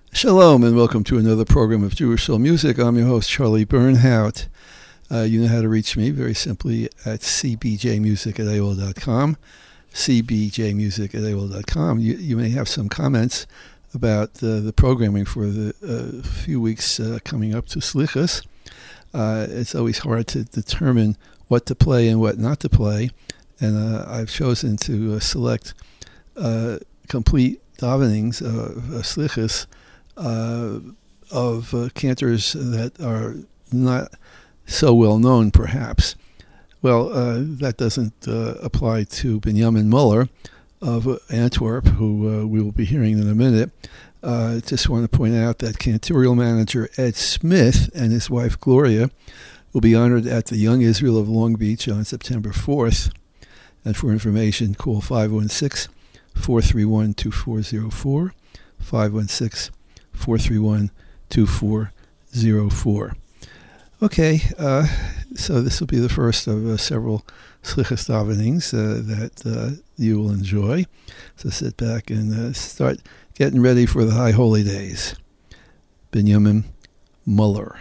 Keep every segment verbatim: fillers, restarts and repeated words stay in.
Shalom and welcome to another program of Jewish Soul Music. I'm your host, Charlie Bernhout. Uh, you know how to reach me very simply at c b j music at a o l dot com, c b j music at a o l dot com. You, you may have some comments about uh, the programming for the uh, few weeks uh, coming up to Slichas. Uh, it's always hard to determine what to play and what not to play, and uh, I've chosen to uh, select uh, complete davenings of uh, Slichas Uh, of uh, cantors that are not so well known, perhaps. Well, uh, that doesn't uh, apply to Benjamin Muller of Antwerp, who uh, we will be hearing in a minute. I uh, just want to point out that cantorial manager Ed Smith and his wife Gloria will be honored at the Young Israel of Long Beach on September fourth. And for information, call five one six, four three one, two four zero four, five one six, four three one, two four zero four. Okay, uh, so this will be the first of uh, several Slichas davenings uh, that uh, you will enjoy. So sit back and uh, start getting ready for the High Holy Days. Benjamin Muller.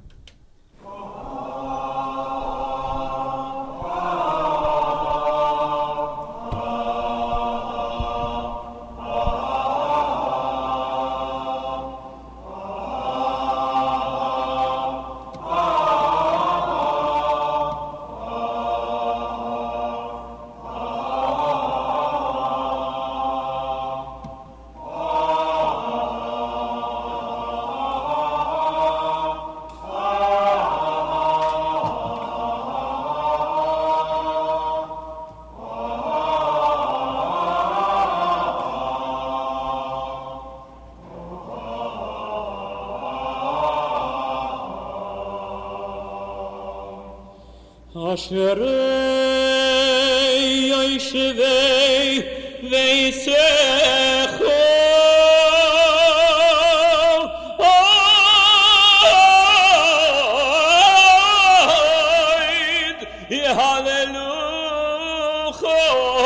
Asherei Yoshevei Veisecho Oid Hallelujah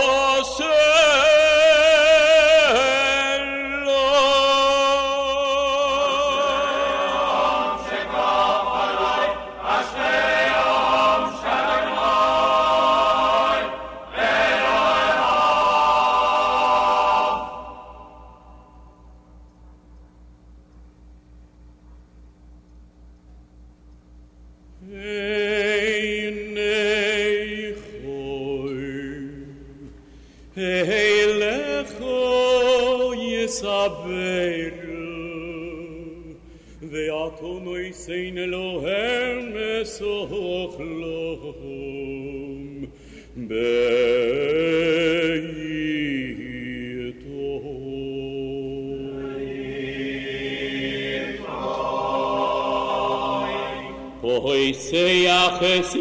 Seyaches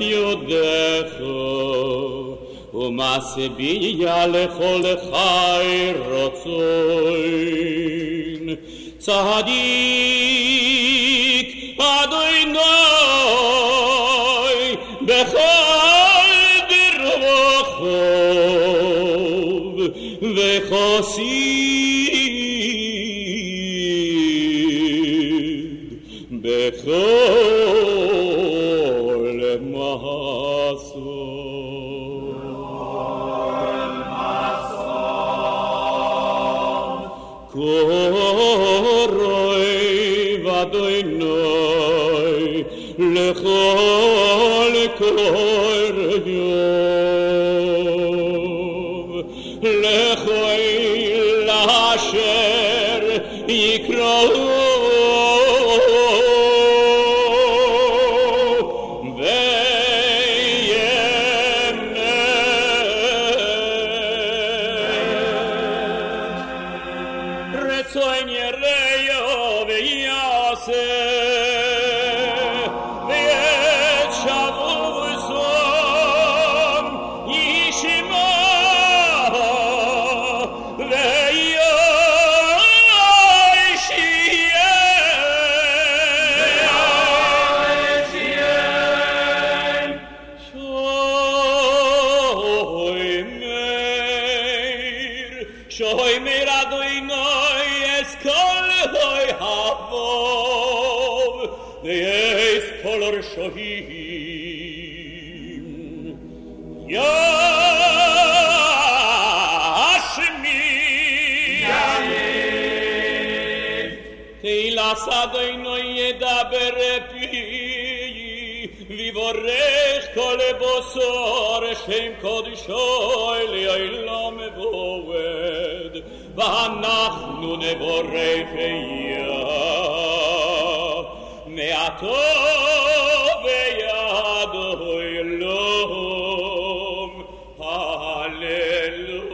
Yodecho Umasebiya lechol chai rotzoin Tzadik Adonai Bechol dirvochov Vechosid Bechol Lechol kor yom Lechol asher yikrou Shoy mir Adonai es kol hoy ha avov Neis kolor shohim Yashmi Yashmi Teila sadoino yedaber pi Vivorech kol bosor Shem kodishoy Le'olam voed V'anachnu nevorech Yah Me'ato ve'yado Elom Hallelujah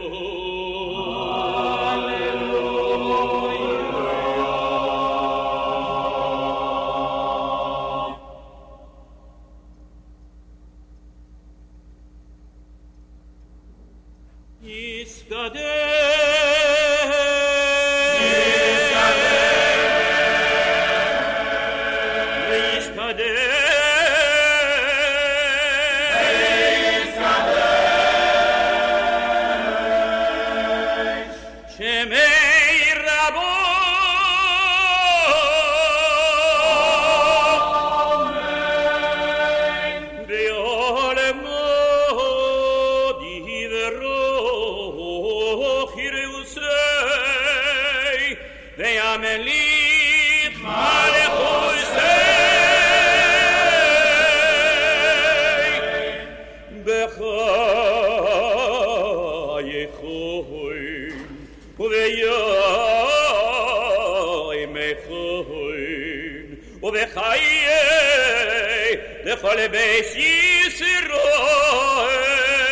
לכל בית ישראל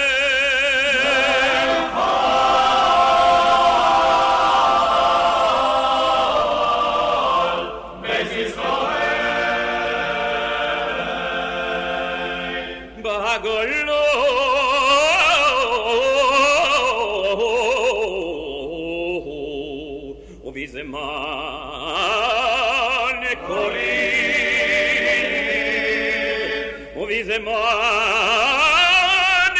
בית ישראל בגלות ובזמן קוראים ובזמן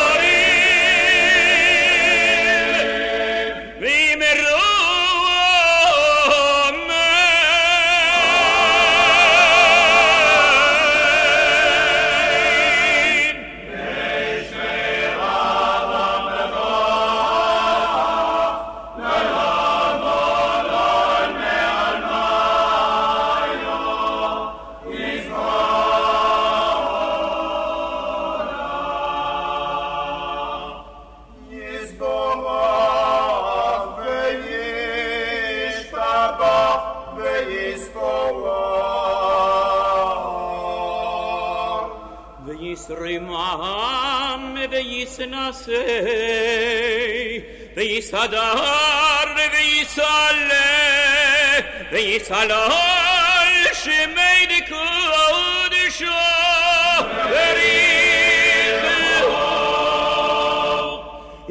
קוראים וימרו אמן נשאר אדם בגוף ללמוד על מעלמאיו וישרימם וישנסי ויסדר ויסעלה ויסעלל שמי דקודשו וריחו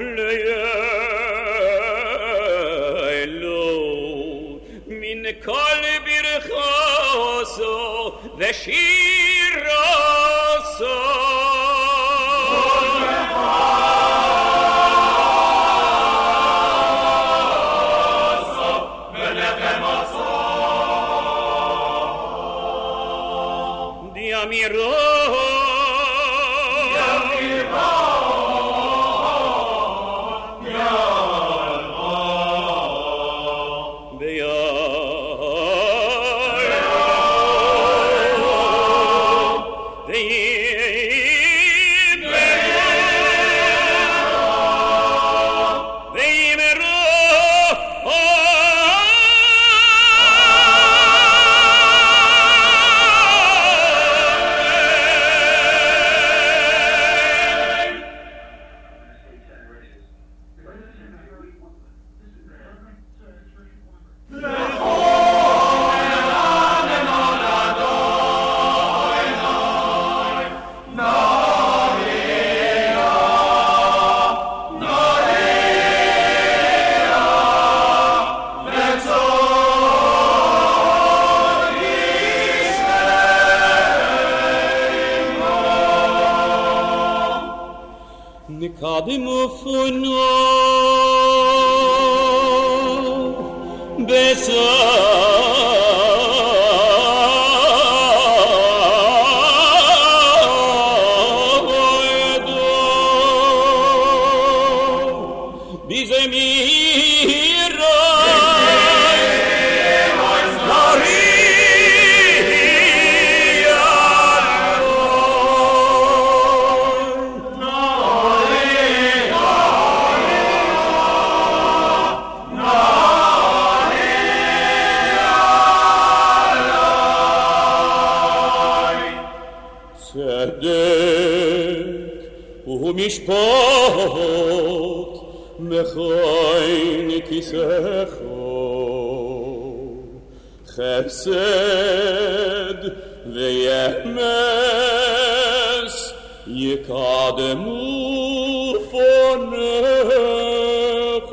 ליילו מן כל ברכוסו ושירוסו קדימו פונו בסוף ומשפט מכין כיסך חסד וימס יקדמו פונך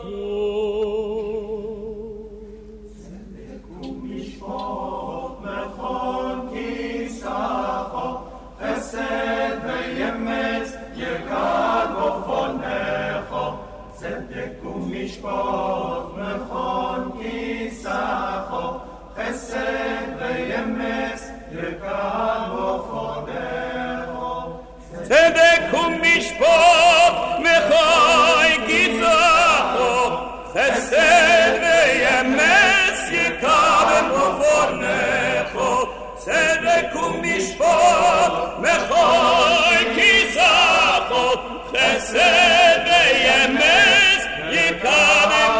צדק ומשפט מכין כיסך חסד וימס יקדמו פונך צדק ומשפט מכין כיסך חסד וימס יקדמו פונך צדק ומשפט מחי גזעו חסד וימס יקדם בפונךו צדק ומשפט מחי גזעו חסד וימס יקדם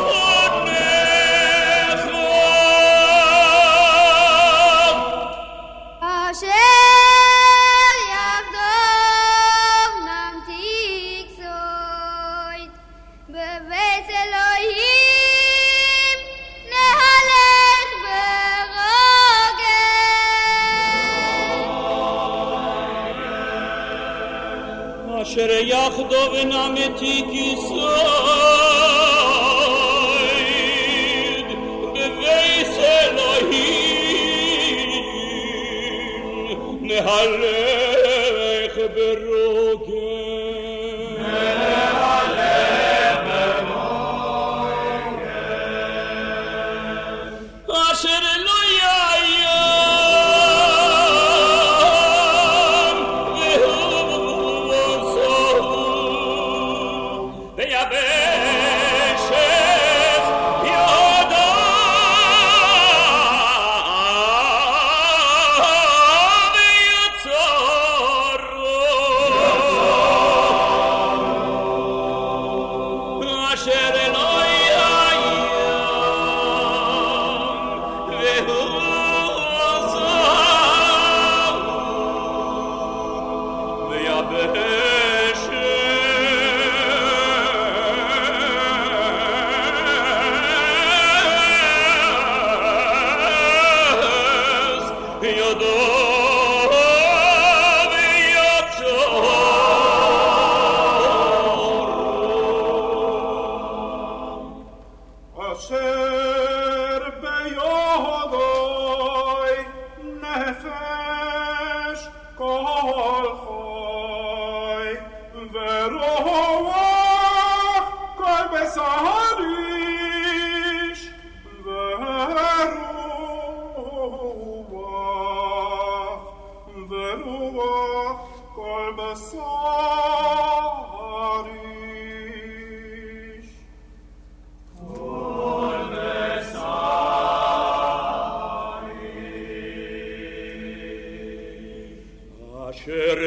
בפונךו אשר בבית אלוהים נהלך ברוגע אשר יחדו ונעמתי כיסייד בבית אלוהים נהלך ברוגע אשר לא יאיים והוא עוזו ויבשת ידו ויצרו אשר לא אשר בידוי נפש כל חי ורוח כל בשר איש ורוח ורוח כל בשר איש אשר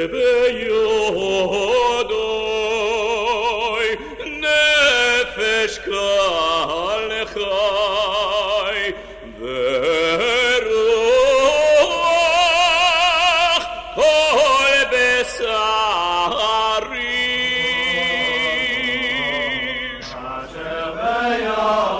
בידוי נפש כל חי ורוח כל בשר איש אשר בידוי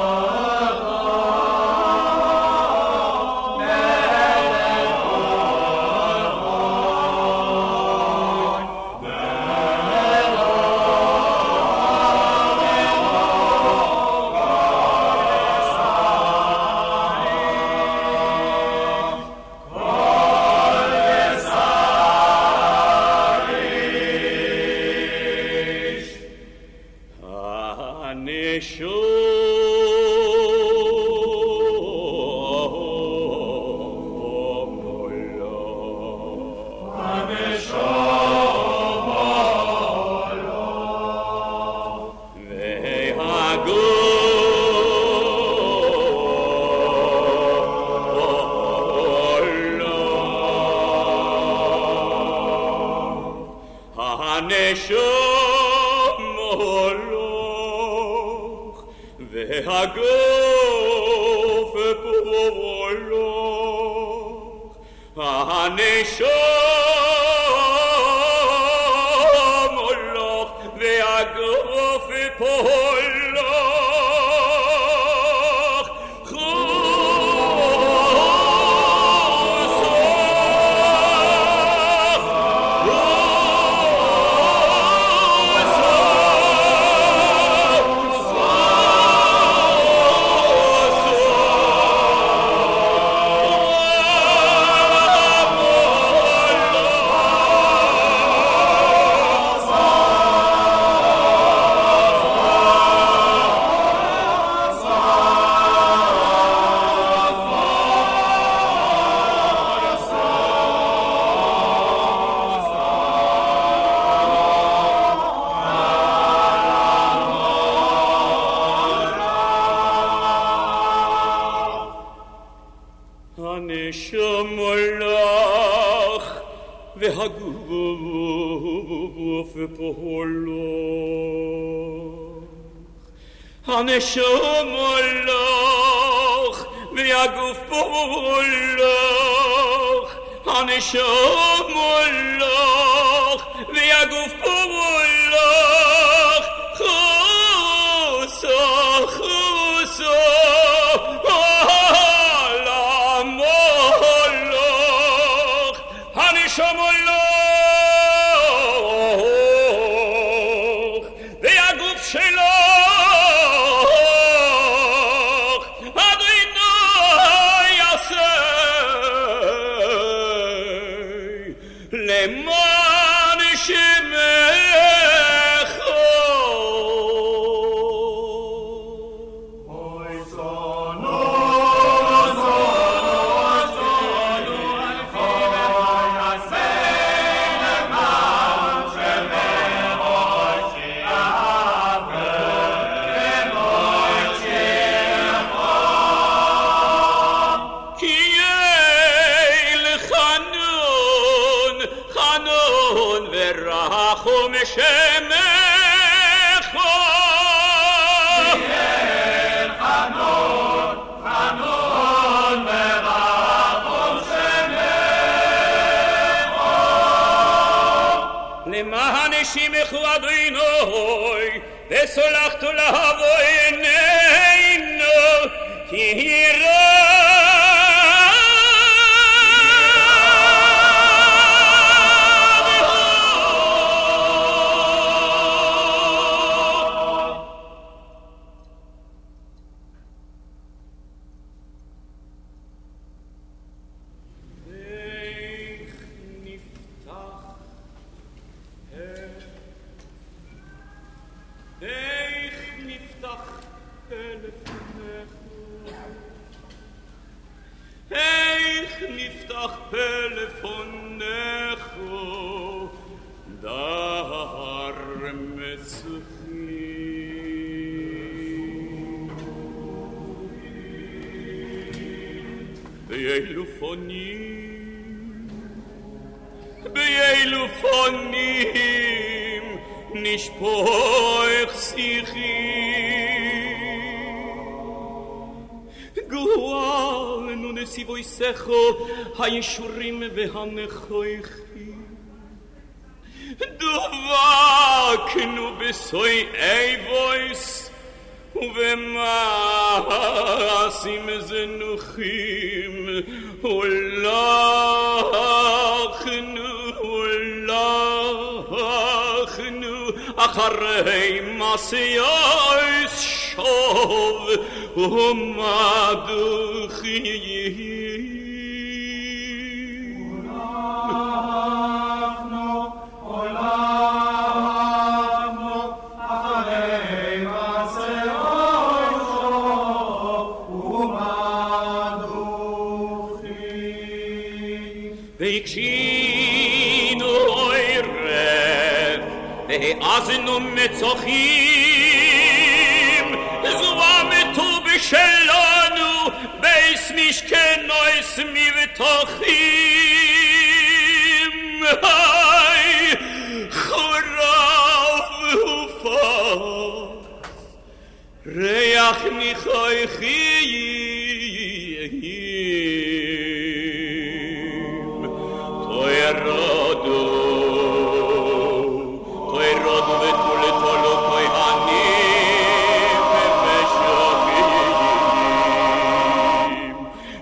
והגוף פרולוך הנשום עולוך הנשמולך והגוף פולוך הנשמולך והגוף פולוך הנשמולך והגוף פולוך חוסו חוסו שמולוך והגוף שלוך אדוני יעשה למען שמך אוי זונו רחום שמך תהיה חנון, חנון ורחום שמך למען שמך אדוני וסולחת לעווננו כי נשפוך שיחי גואלנו נסיבויסך הישורים והנכוחים דבקנו בסוי אבויס ובמעשים זנוחים הולכנו הולכנו אחרי מעשייס שוב ומדוחים הולכנו הולכנו אחרי מעשייס שוב ומדוחים והקשינו ערב והאזנו מצוחים זוהה מטוב שלנו בייס משכנויס מבטוחים היי חורב ופס ריח ניחויכים תוירדו תוירדו ותולתולו כהנים ומשוחים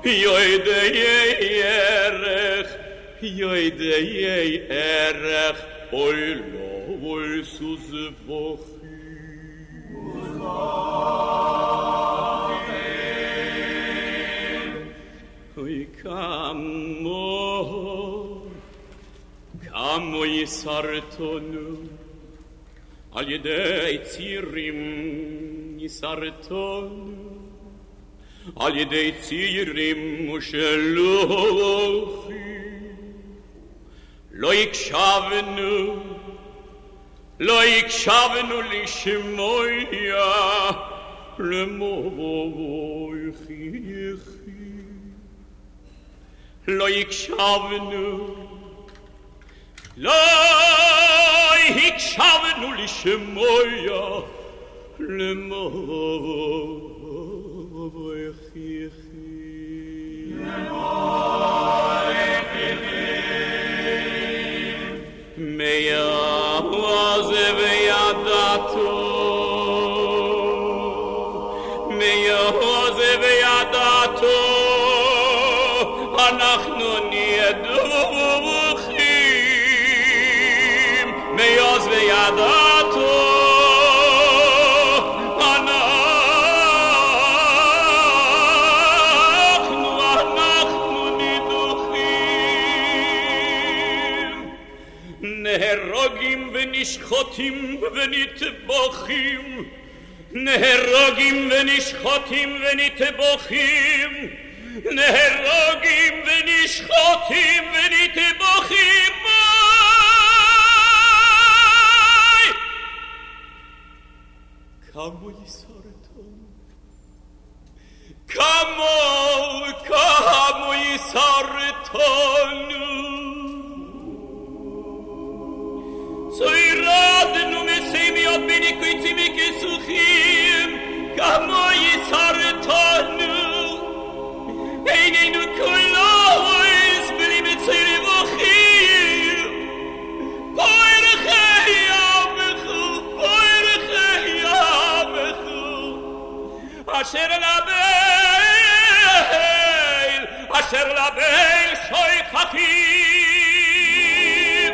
יודעי ערך יודעי ערך אוי לא אוי סוזבוכי אוי כמו כמו יסרתנו על ידי צירים יסרתנו על ידי צירים ושלוחים לא יקשבנו לא יקשבנו לשמוע למוחייכי לא יקשבנו לא יקשבנו לשמויה למור יחייכי למור יחייכי מייעז וידעתו מייעז וידעתו אנחנו נהיה דרוכים מייעז וידעתו אנחנו אנחנו נידוחים נהרגים ונשחטים ונטבחים נהרגים ונשחטים ונטבחים נהרגים ונשחטים ונטבחים כמו יסרתנו כמו כמו יסרתנו סוירדנו מסיימיות בניקויצים וכסוכים כמו יסרתנו איננו כולו הסבלים את סיירי וחיים פוירכי יאבכו פוירכי יאבכו אשר לביל אשר לביל שויככים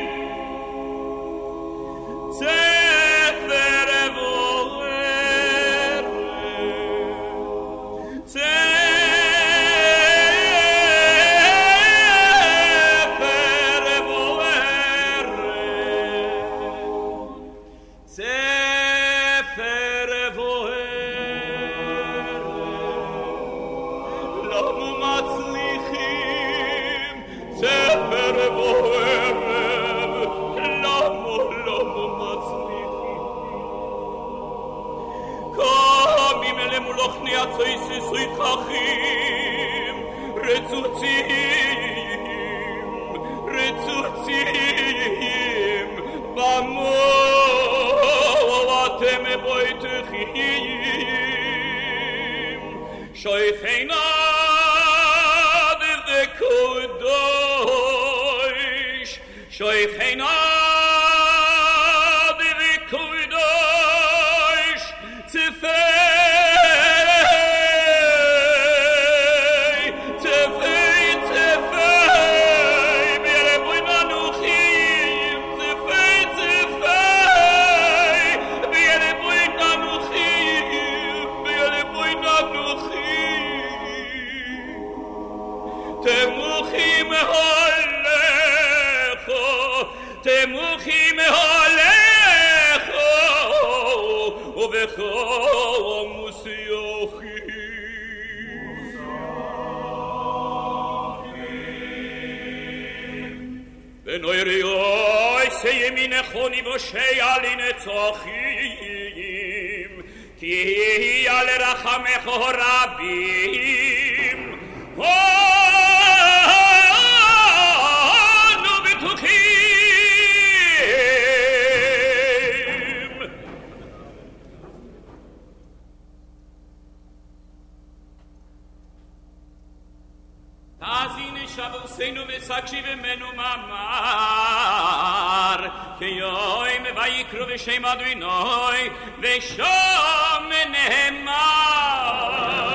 ספר בוער ספר בוער ספר בוער לא מצליחים ספר בוער לא לא קומים אלה מולוכני הצויסי סויככים רצוצים רצוצים במו אתם בויתכים שויכינה דקודוש שויכינה תמוכים הולך תמוכים הולך ובכל מוסיוכי ונוירי אוי סיימי נכוני ושיה לי נצוחים כי על רחמך רבים אנו בטוחים תאזין שבוסינו וסקשיב ממנו מאמר כי יום ויקרו בשם אדוני ושם נאמר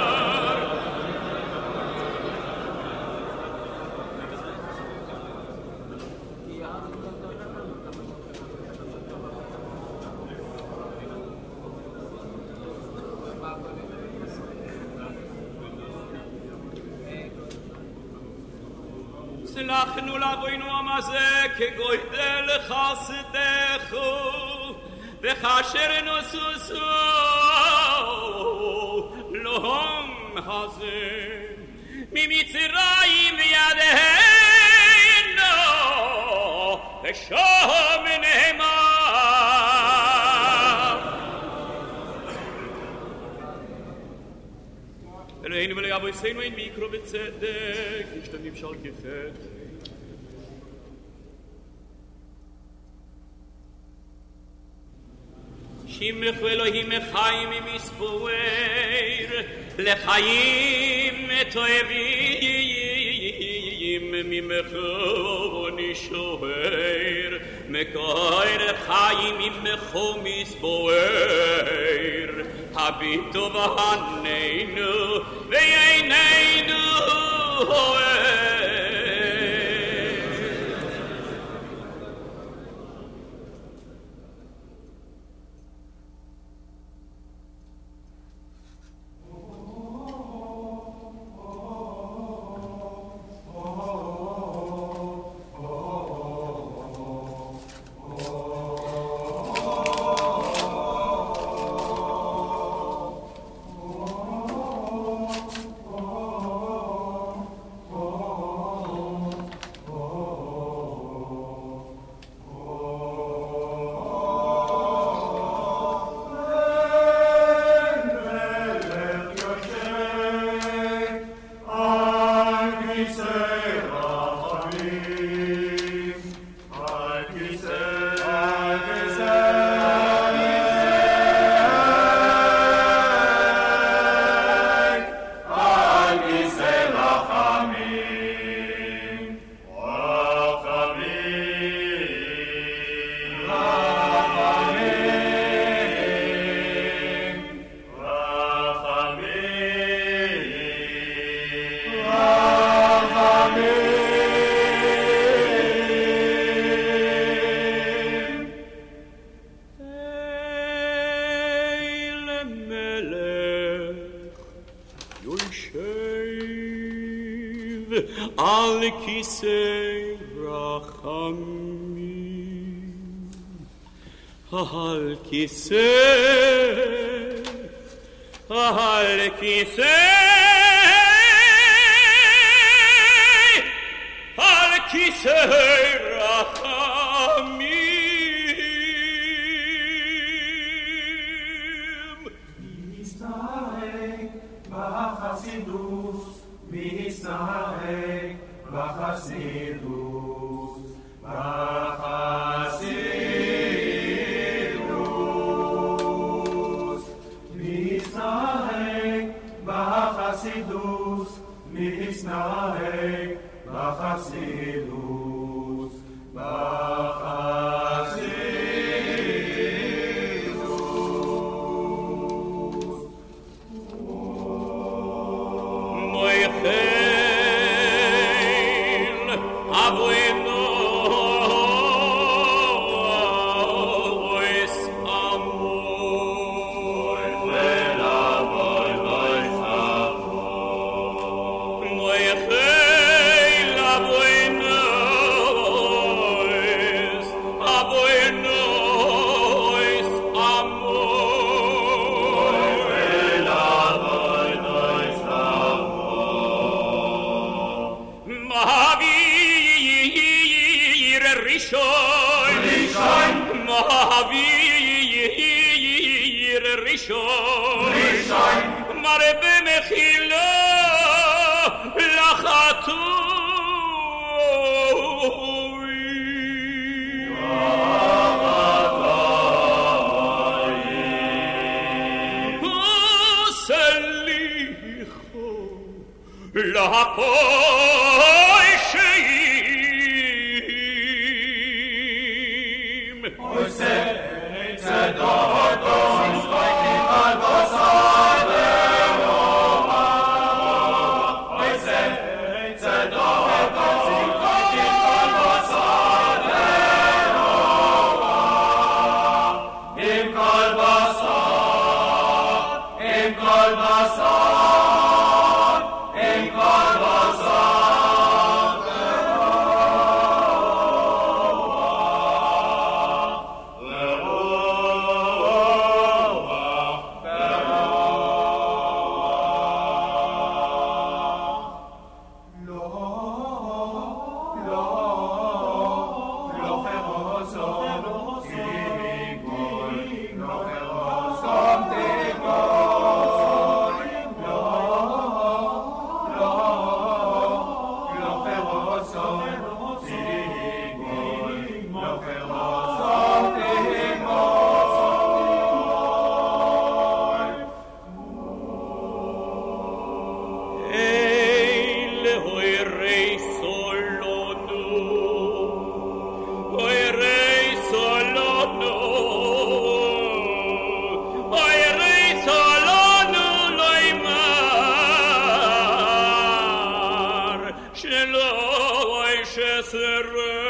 סלחנו לאבוינו המזה כגודל חסדך וכאשר נוססו להם הזה ממצרים וידינו ושם נאמר אלוהינו ולאבוינו עשינו אין מיקרו בצדק, נשתנים של כחד. שימך ואלוהים חיים מספואר, לחיים תועבים ממך ונשאר, מקור חיים ממך מספואר, הביטו והננו וייננו הוער. על כיסא רחמים, על כיסא, על כיסא, על כיסא רחמים. מסתעק בחסידות, מסתעק בחסידות, בחסידות, מסתעק בחסידות, מסתעק בחסידות, בחסידות. מויכל אבונו מרבה מחילו לחטואים, וסליחו לפושעים. עושה צדקו משפטים על בשר לאומה, עושה צדקו משפטים על בשר לאומה, עם כל בשר, עם כל בשר, עם כל בשר. Oh שלא ישסרי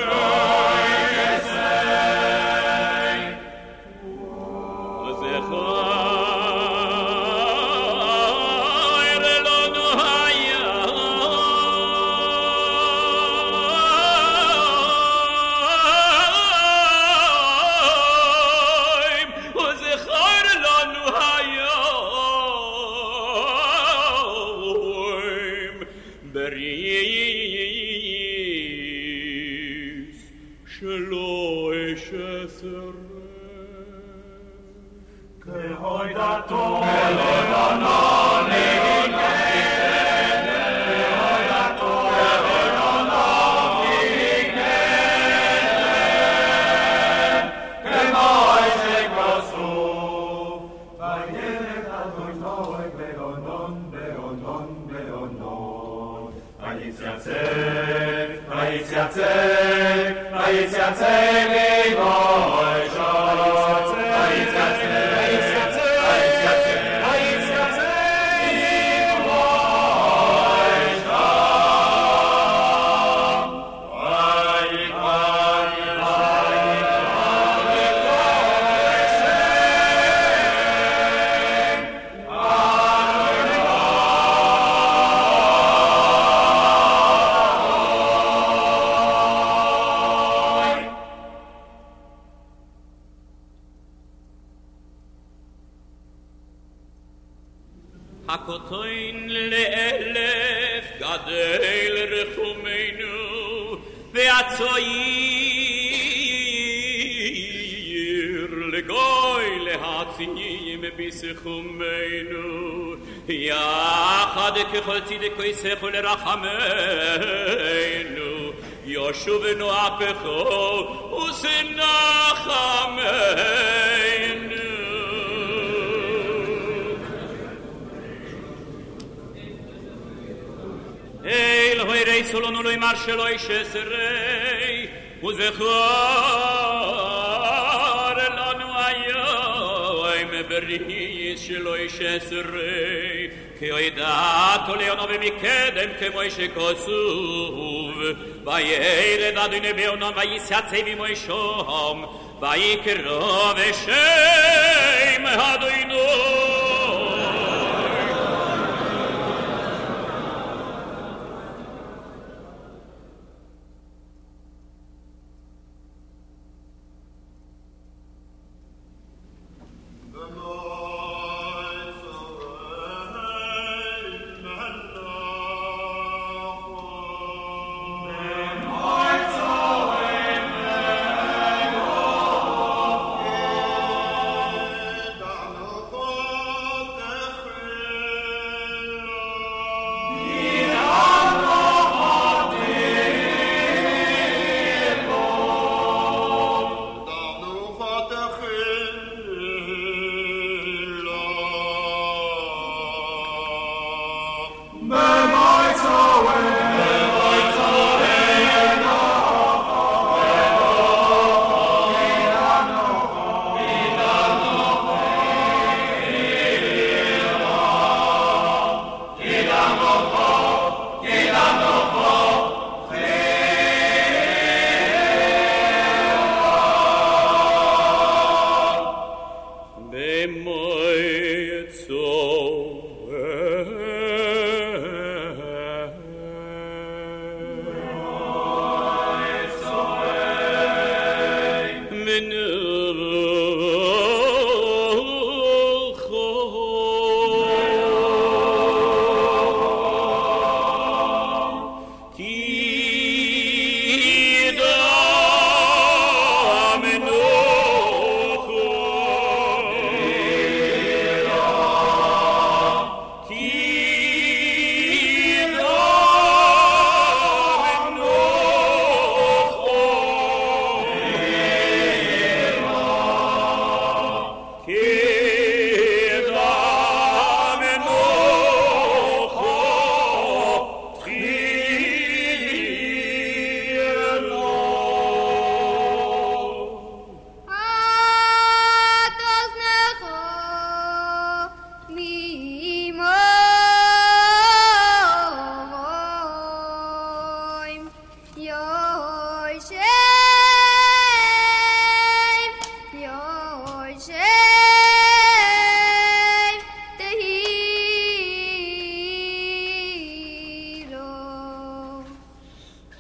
הכותוין לאלף גדל רחומנו והצויר לגוי להציים בסיכומנו יחד ככל צדקו יסכו לרחמנו יושבנו הפכו ושנחמנו אל הוי רי סולונו לא ימר שלא ישסרי וזכור לנו היום בריס שלא ישסרי כי ידעתו ליונו ומקדם כמו שכוסוב וירד אדוני ביונו ויסעצי ממוישום ויקרא בשם אדוני Oh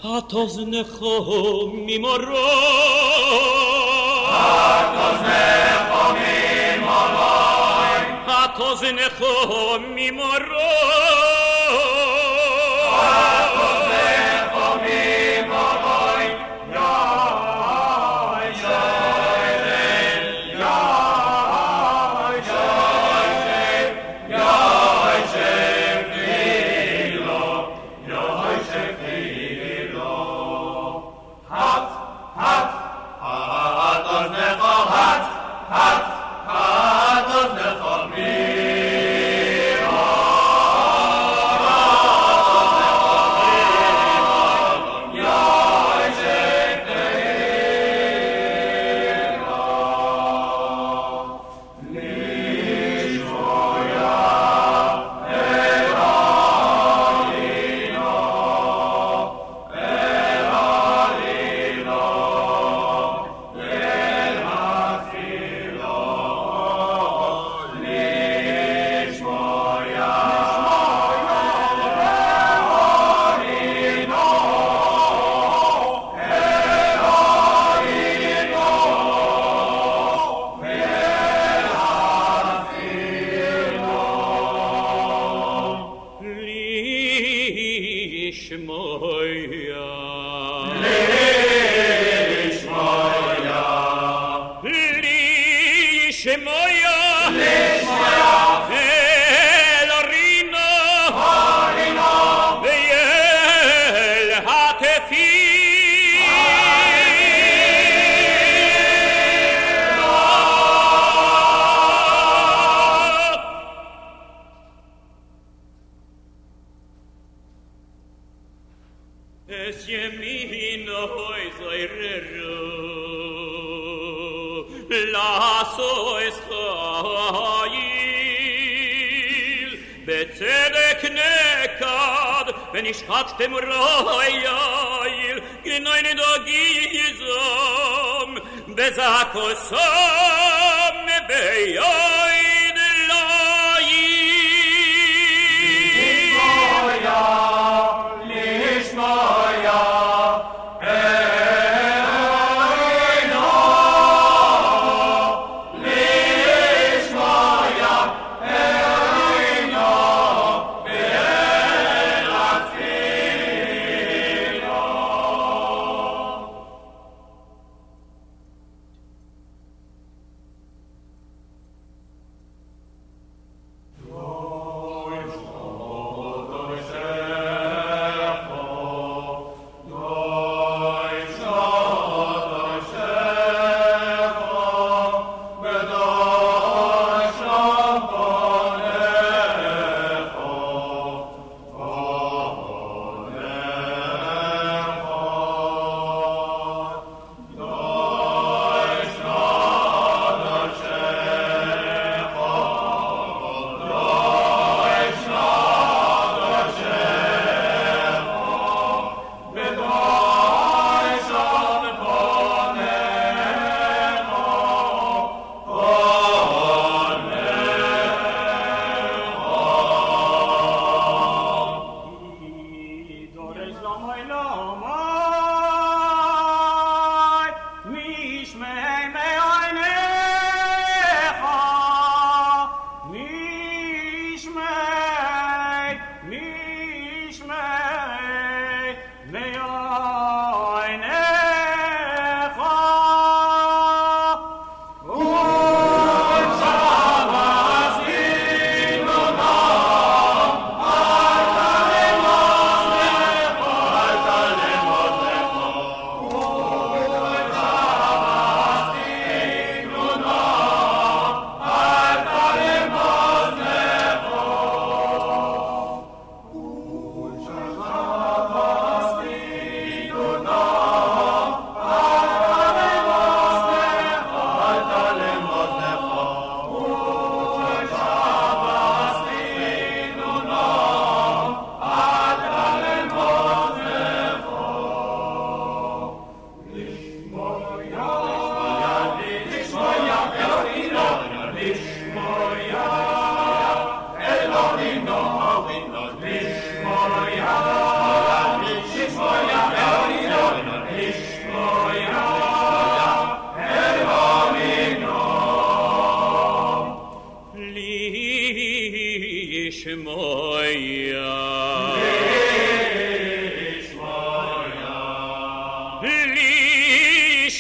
את אוזנך ממורו את אוזנך ממורו את אוזנך ממורו ונשחטתם רויל גנוי נדוגיזום בזעקו סום ביועד לויל לשמויה Altalema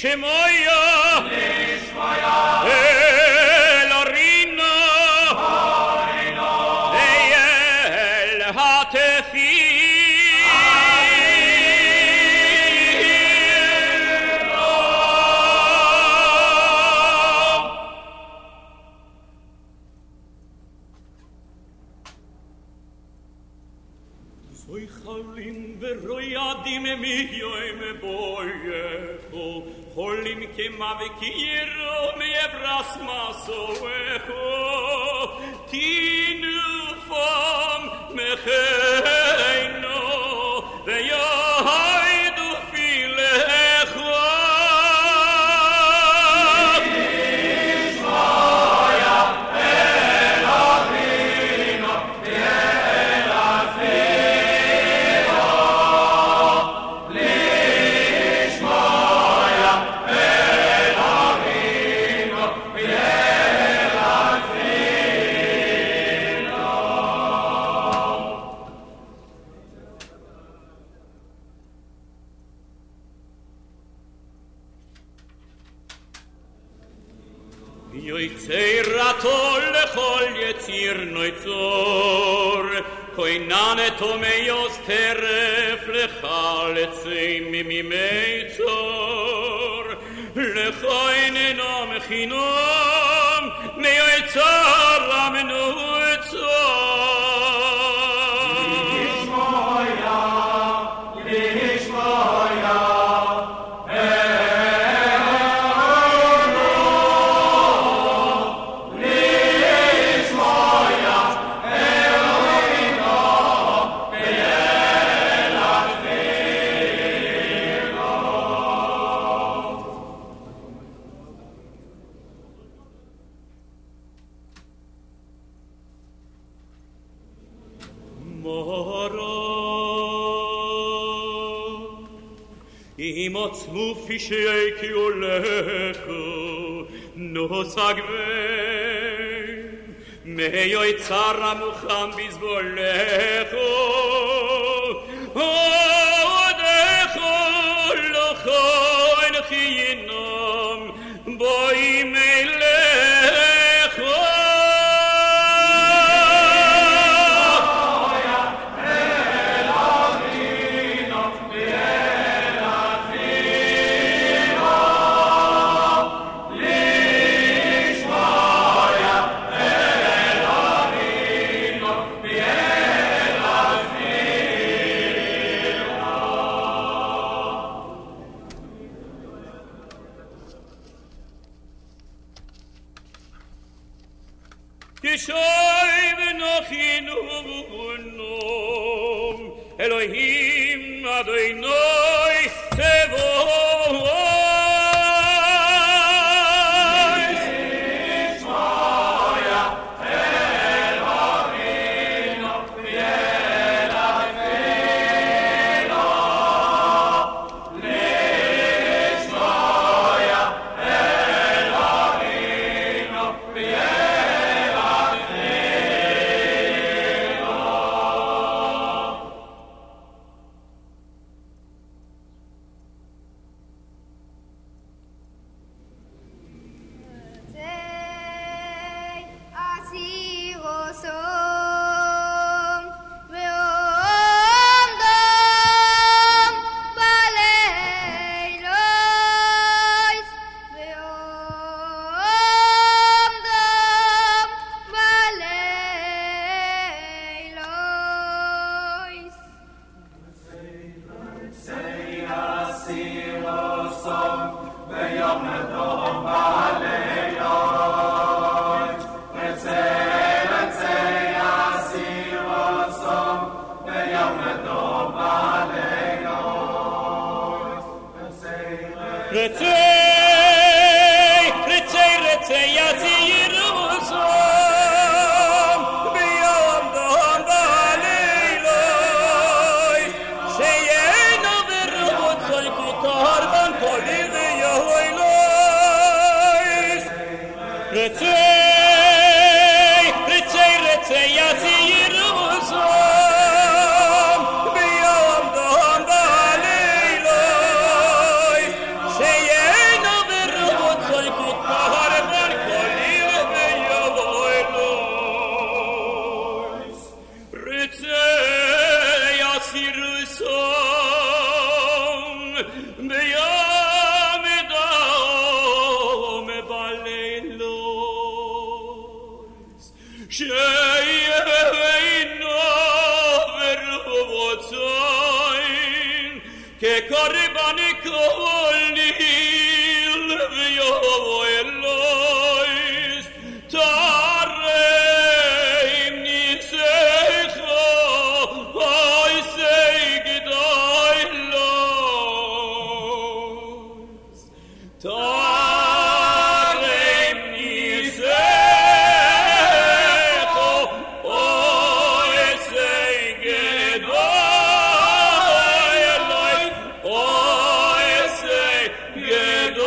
לשמויה לשמויה אל הרינו הרינו ואל התפיר זוי חלים ורוידים מיום בויכו חולים כמה וכירו מעברס מסועכו תינו פום מחיינו ויהידו פילכו לשמויה אל הרינו ואל התפיר לשמויה אל הרינו ואל התפיר יוצא רתו לכל יציר נויצור קויננתו מיוס טרף לך לצי ממימי צור לכויננו מחינום מיוצר המנוצור לשמויה לשמויה עוצמו פישי כי הולכו נוסג בין מיוי צר המוחם בזבולכו עודכו לכו אנכי ינום בואי מלכו Elohim Adonai Tzevaot לשמויה אל הרינו ואל התפיר לשמויה אל הרינו ואל התפיר Say che correbane colli vio Elois tarre imni secho oi seigdai lois tarre imni secho oi seigdai lois oi seigdai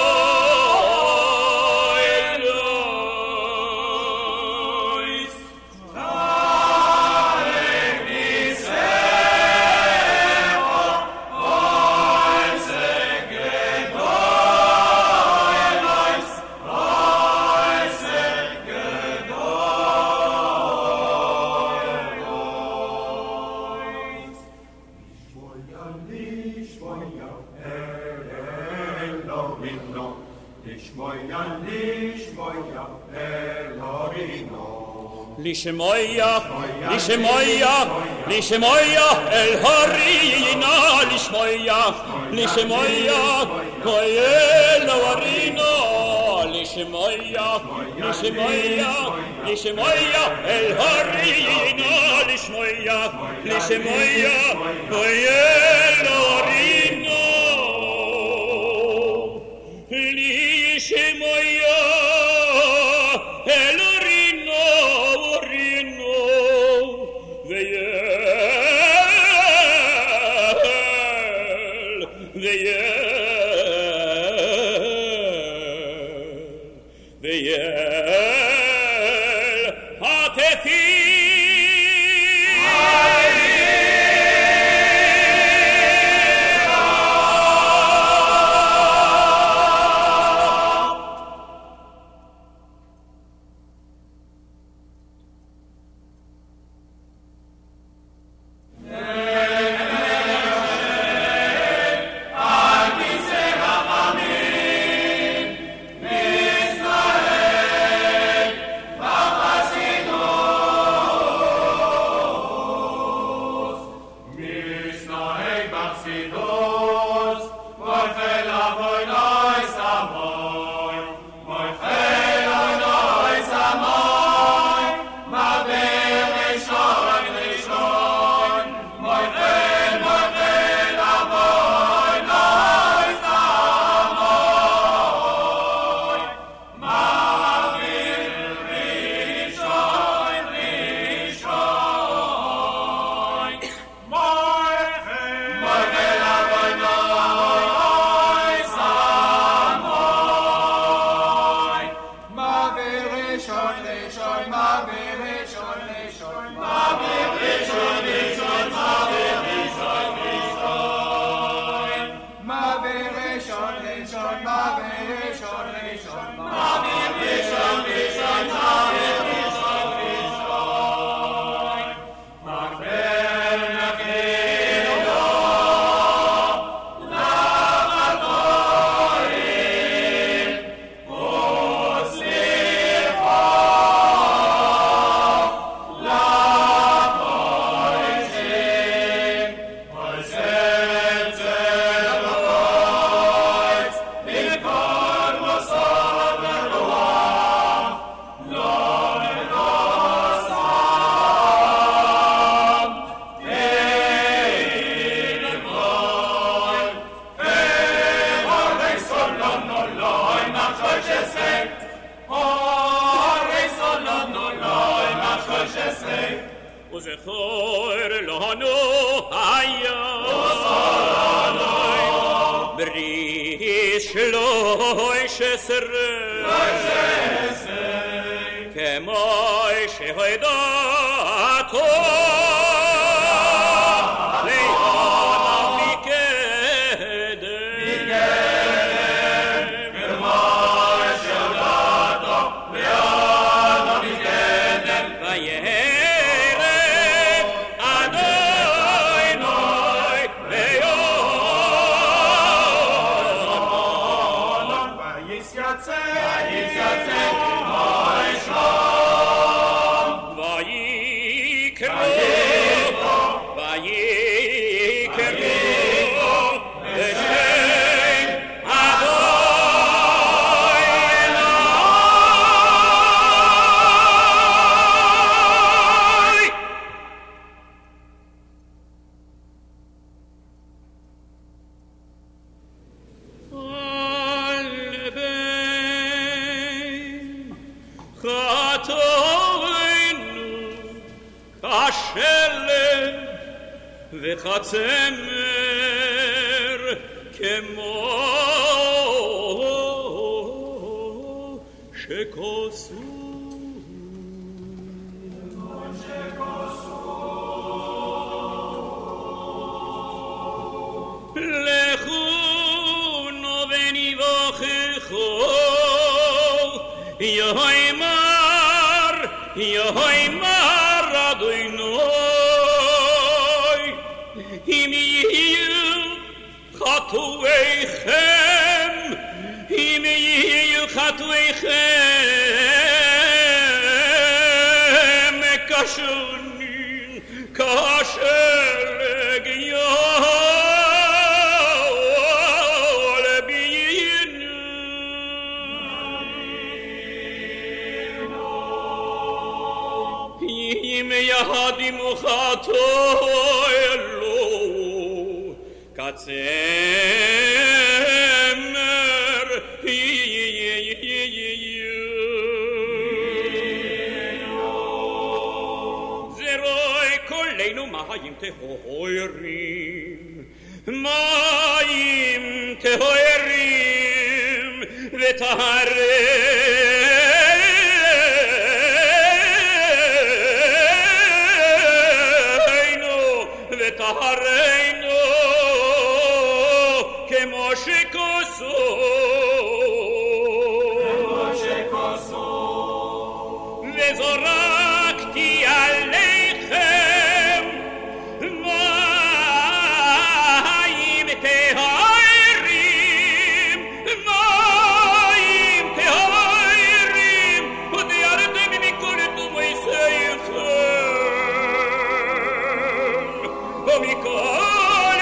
Lishmoya, Lishmoya, Lishmoya, El Harina, Lishmoya, Lishmoya, Koel Harina, Lishmoya, Lishmoya, Lishmoya, El Harina, Lishmoya, Lishmoya, Koel Harina, Lishmoya, El Vayikra וחצמר כמו שכוסו לכו נובני וככו יהי מר יהי מר אדוני אם יהיו חטאיכם אם יהיו חטאיכם כשונים כשלג יול ביינו אם יהדימו חטאי לו כצמר זרוי כולנו מים טהורים מים טהורים וטהרנו וטהרנו כמו שכוסו כמו שכוסו וזורקתי עליכם מים טהורים מים טהורים ודירתם מכל תומסייכם ומכל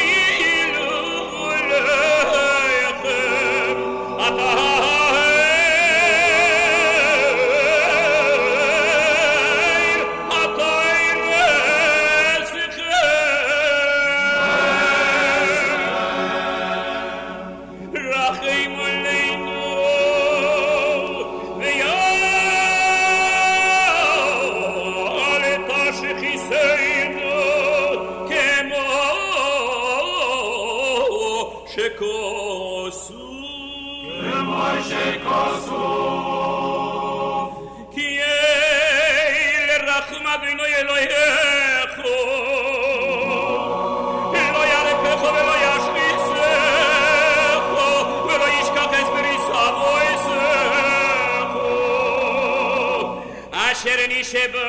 גילוייכם אשר נשבע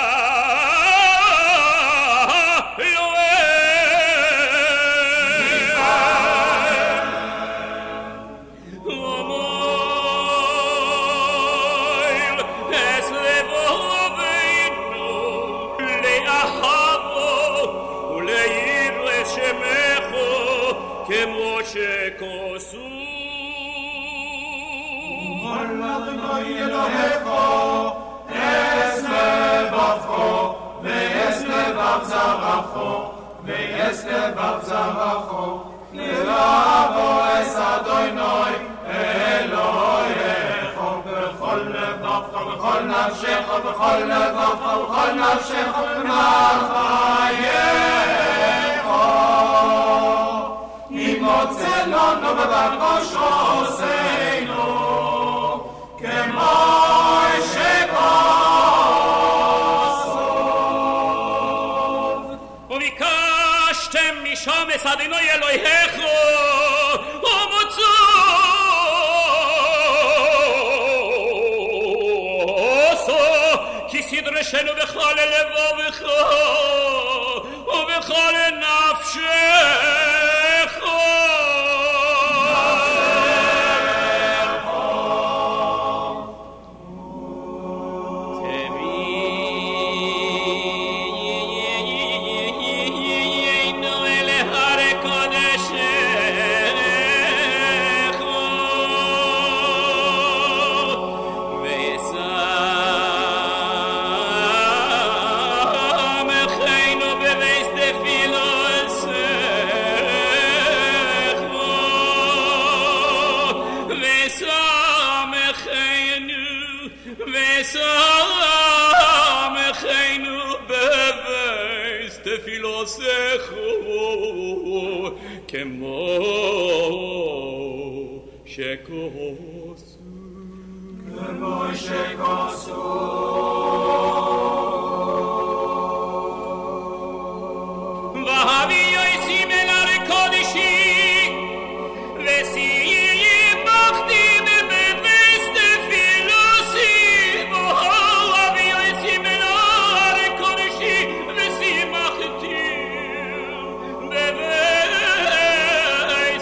כמו שכוסו אדוני אלוהיך אס לבבך ואס לבב זרעך ואס לבב זרעך ללבו אס אדוני אלוהיך בכל לבבך בכל נפשך בכל לבבך בכל נפשך במעל חייך נמוצא לנו בבקוש עושנו כמו שכוסוב וביקשתם משם את אדוני אלוהיך ומצאו כי סדרשנו בכל לבבך ובכל נפשך Filos יוסחו כמו שכוסו כמו שכוסו והביא יויסים אל הר קודשי ושימחתי בבית תפילוסי והביא יויסים אל הר קודשי ושימחתי בבית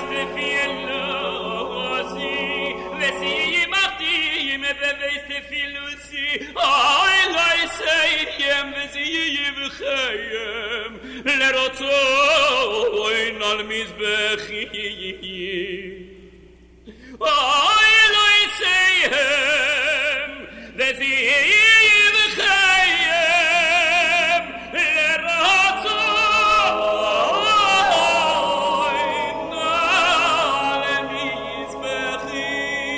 תפילוסי ושימחתי בבית תפילוסי אוי לא יסיים וזיבחיים לרצון על מזבחי אוי לא יסיים וזיבחיים לרצון על מזבחי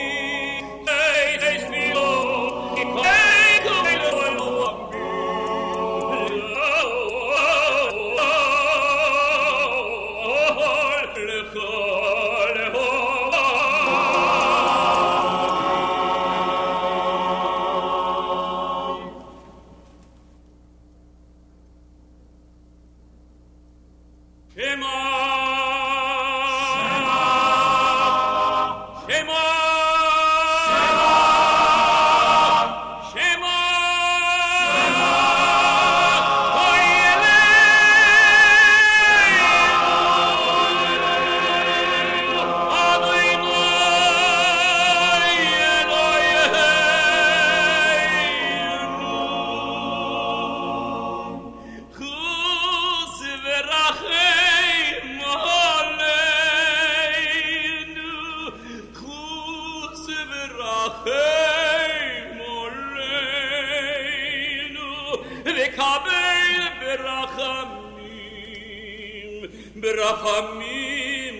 ברחמים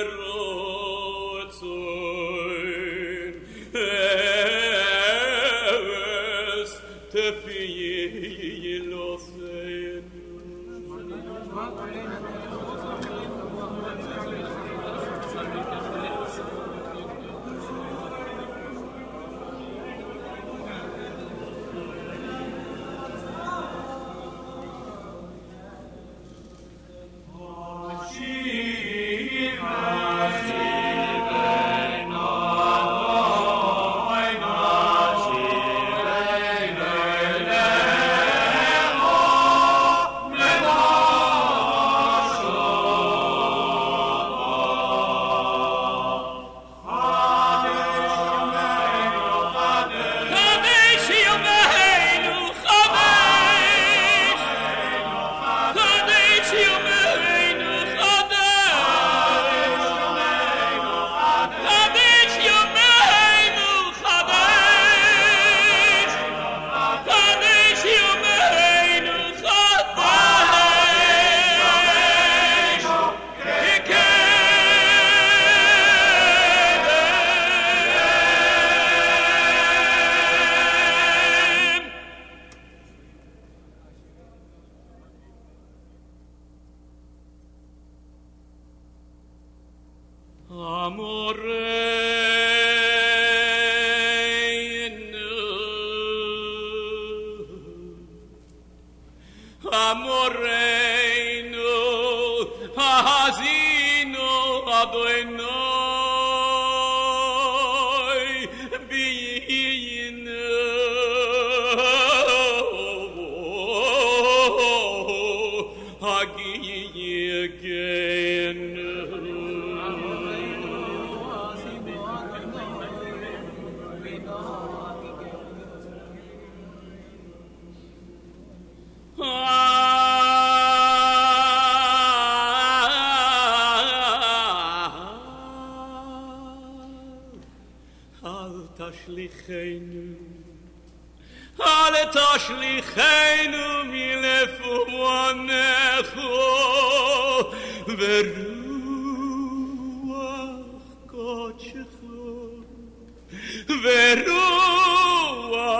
וברצון אבס תפיי לוסן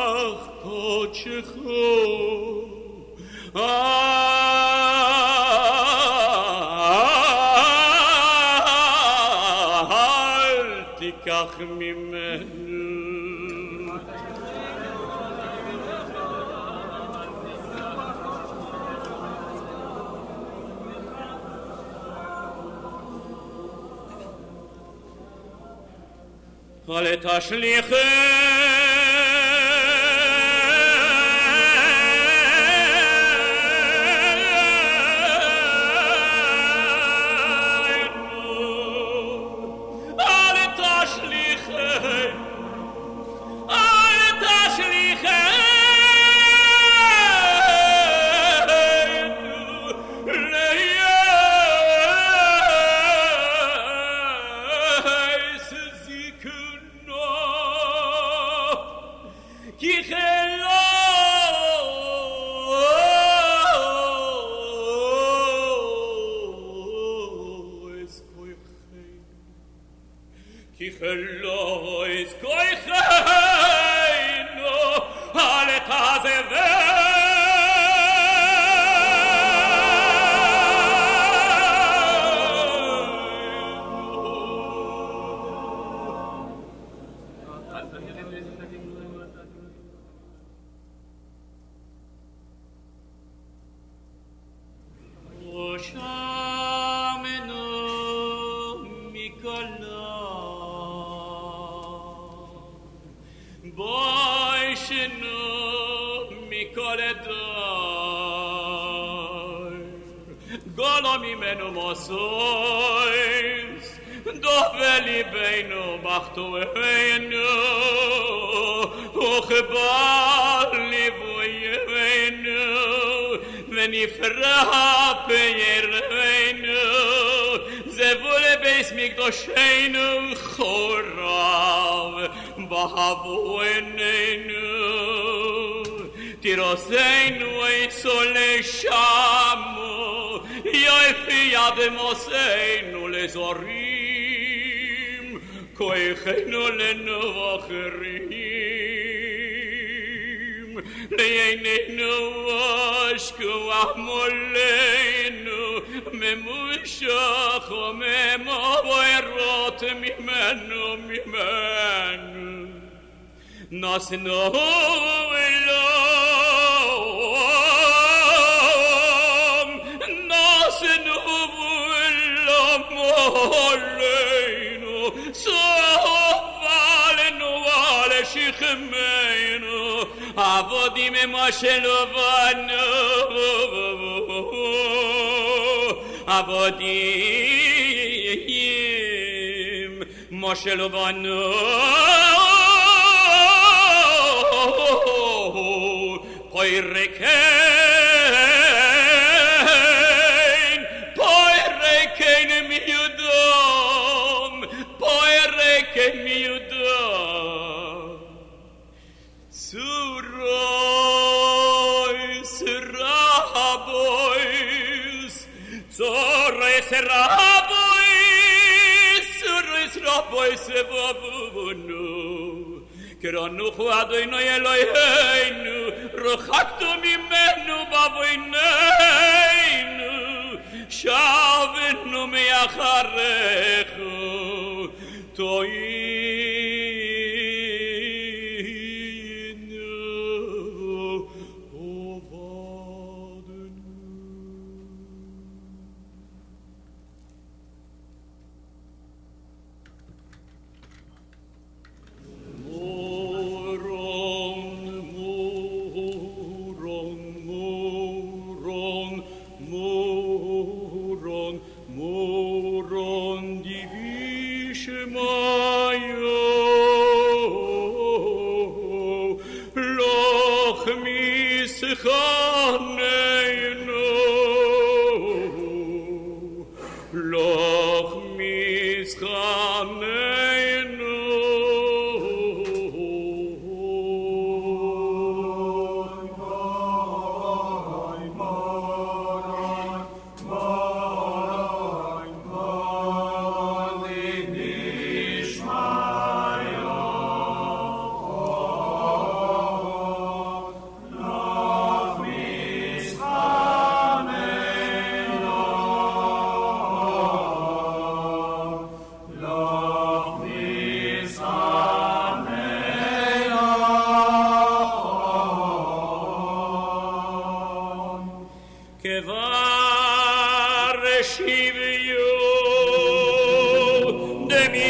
Ah תשכח ממנו. אל תשליכנו, אל תשליכנו, אל תשליכנו ליעש זיקנו, כי כי חלו איז כוחנו, אל תעזבנו. ושמנו מקלה בוישנו מכל עדר, גולו ממנו מוסויס, דובה ליבנו בכתובנו, וכבל ליבוינו, ונפרע פיירנו, זבו לבייס מקדושנו חורב, בהבו עינינו, תירוסנו איסו לשמו, יפי יד מוסנו לזורים, כוחנו לנבחרים, לעינינו אשכוח מולנו, ממושך וממבוירות ממנו ממנו. נשנו אלום, נשנו אלום עלינו, סופה לנו על שכמנו, עבודים ממשלו בנו, עבודים משלו בנו, פוירקיין, פוירקיין מיודם, פוירקיין מיודם, צורויס רבויס, צורויס רבויס, צורויס רבויס בבונו, קראנוך אדוני אלוהינו, רחקת ממנו בעווננו, שבנו מאחריך, טועינו עובדנו. Chanenu, loch mischanenu,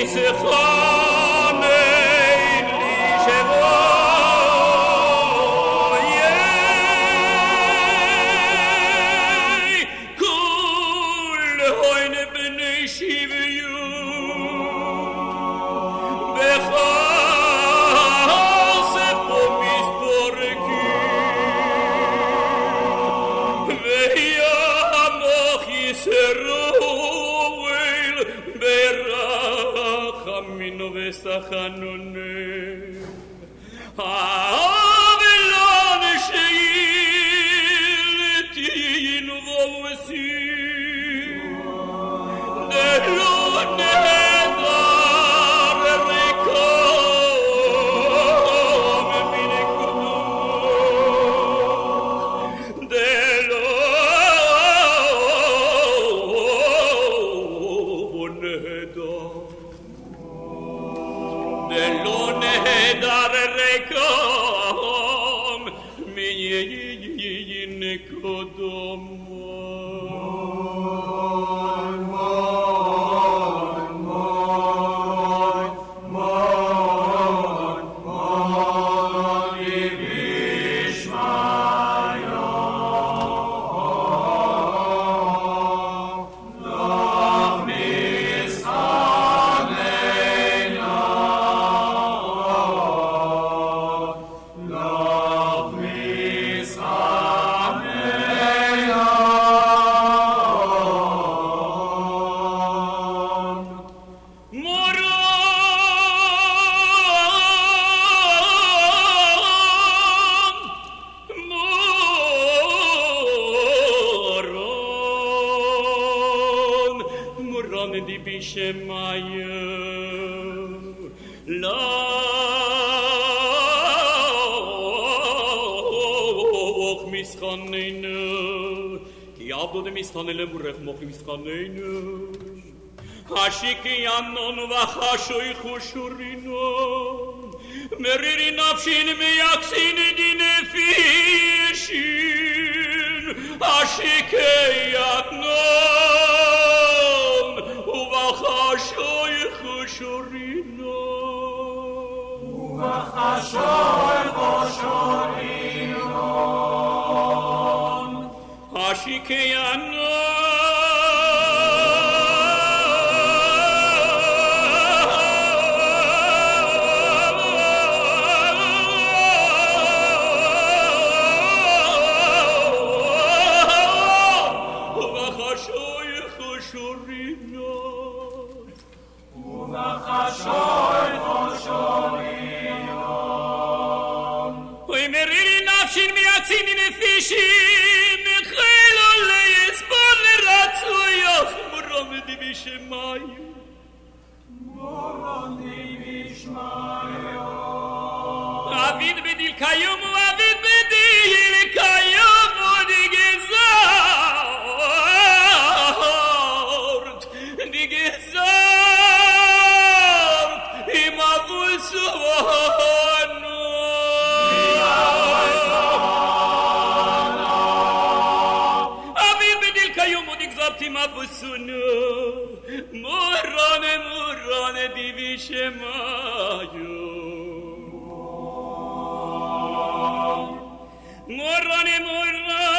Morrone morrone